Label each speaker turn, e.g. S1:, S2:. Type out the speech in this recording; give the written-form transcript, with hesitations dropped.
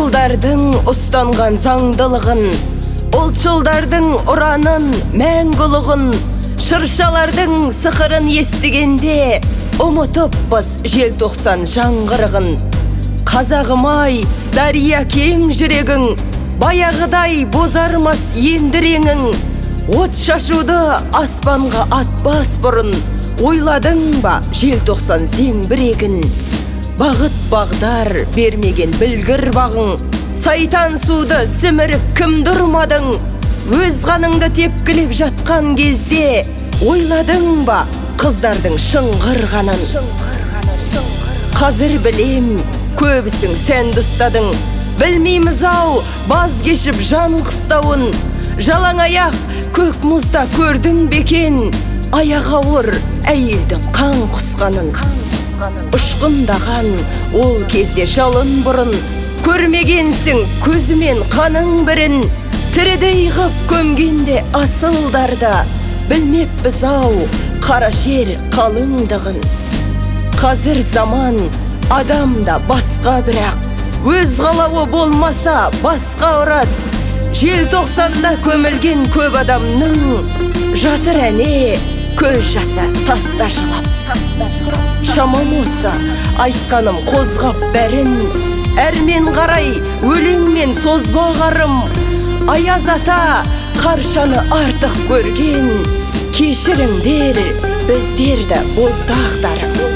S1: Ұлтшылдардың ұстанған заңдылығын, ұлтшылдардың ұранын, мәңгілігін, шыршалардың сықырын естігенде ұмытыппыз желтоқсан жаңғырығын. Қазағым-ай, дария кең жүрегің, баяғыдай бозармас ендіреңің. От шашуды аспанға атпас бұрын, ойладың ба желтоқсан зеңбірегін? Бағыт бағдар бермеген білгір бағың, сайтан суды сіміріп кім дұрмадың? Өз қаныңды тепкілеп жатқан кезде ойладың ба қыздардың шыңғырғанын? Қазір білем, көбісің сәнді ұстадың, білмейміз-ау баз кешіп жан қыстауын. Жалаң аяқ көк мұзда көрдің бекен, аяқ ауыр әйелдің қан құсқанын. Ұшқындаған ол кезде жалын бұрын, көрмегенсің көзімен қаның бірін. Тірідей ғып көмгенде асылдарды, білмеппіз-ау қара жер қалыңдығын. Қазір заман адамда басқа, бірақ өз қалауы болмаса басқа ұрады. Желтоқсанда көмілген көп адамның жатыр әне көз жасы таста жылап. Шамам осы айтқаным қозғап бәрін, әрмен қарай өлеңмен созбағарым. Аяз ата қаршаны артық көрген, кешіріңдер біздерді боздақтарым.